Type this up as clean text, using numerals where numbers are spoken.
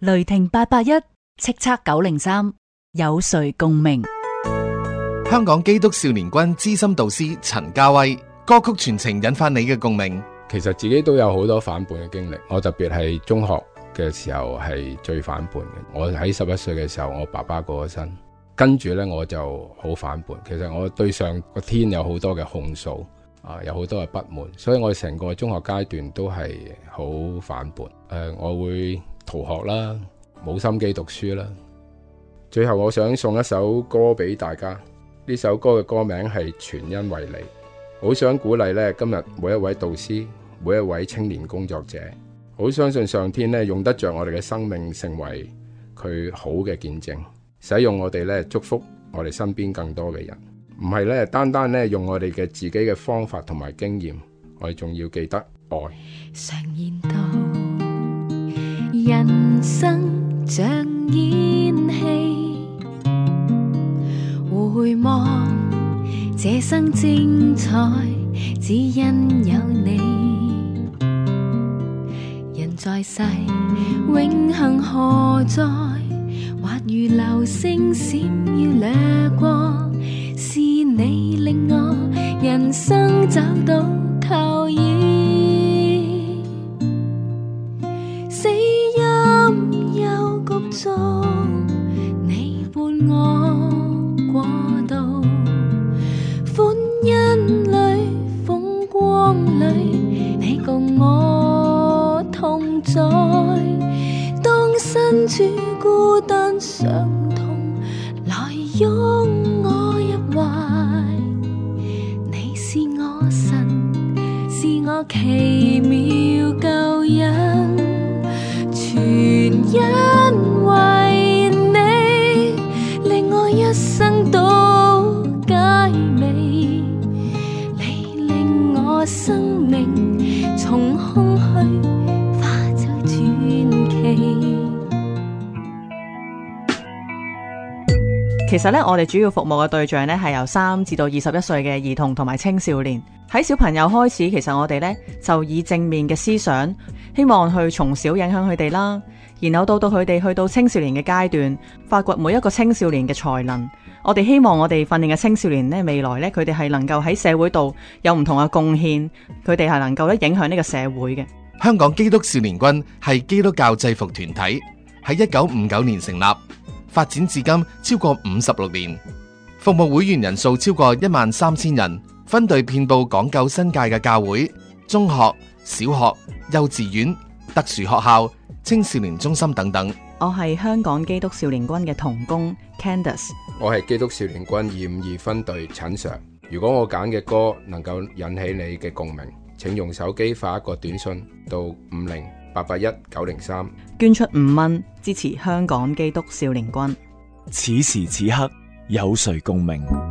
雷霆881，叱咤903，有誰共鳴？ 香港基督少年軍資深導師陳家威，歌曲傳情引發你嘅共鳴。 其實自己都有好多反叛嘅經歷，我特別係中學嘅時候係最反叛嘅。我喺11歲嘅時候，我爸爸過咗身，跟住呢我就好反叛。其實我對上個天有好多嘅控訴，有好多嘅不滿，所以我成個中學階段都係好反叛。我會逃學啦，冇心機讀書啦。最後我想送一首歌俾大家，呢首歌嘅歌名係全因為你。好想鼓勵呢今日每一位導師，每一位青年工作者，好相信上天呢用得着我哋嘅生命成為佢好嘅見證，使用我哋呢祝福我哋身邊更多嘅人，唔係呢單單呢用我哋嘅自己嘅方法同埋經驗，我哋仲要記得愛。 常言道，人生像演戲，回望這生精彩，只因有你。人在世，永恆何在？或如流星閃耀掠過，是你令我人生找到靠倚。死蔭幽谷中，你伴我過渡，歡欣裏風光裏，你共我同在。當身處孤單傷痛，來擁我入懷。你是我神，是我奇妙救恩，全因為你令我一生都佳美。你令我生命從空虛化作傳奇。 其實咧，我哋主要服務嘅對象咧係由3至到21歲嘅兒童同埋青少年。喺小朋友開始，其實我哋咧就以正面嘅思想，希望去從小影響佢哋啦。然後到佢哋去到青少年嘅階段，發掘每一個青少年嘅才能。我哋希望我哋訓練嘅青少年咧，未來咧佢哋係能夠喺社會度有唔同嘅貢獻，佢哋係能夠咧影響呢個社會嘅。 香港基督少年軍係基督教制服團體，喺1959年成立，發展至今超過56年，服務會員人數超過13000人，分隊遍佈港九新界嘅教會、中學、小學、幼稚園、特殊學校、青少年中心等等。 我係香港基督少年軍嘅同工 Candice， 我係基督少年軍252分隊陳 Sir。如果我揀嘅歌能夠引起你嘅共鳴，請用手機發一個短信到50881-903， 捐出5蚊支持香港基督少年軍。 此時此刻有誰共鳴？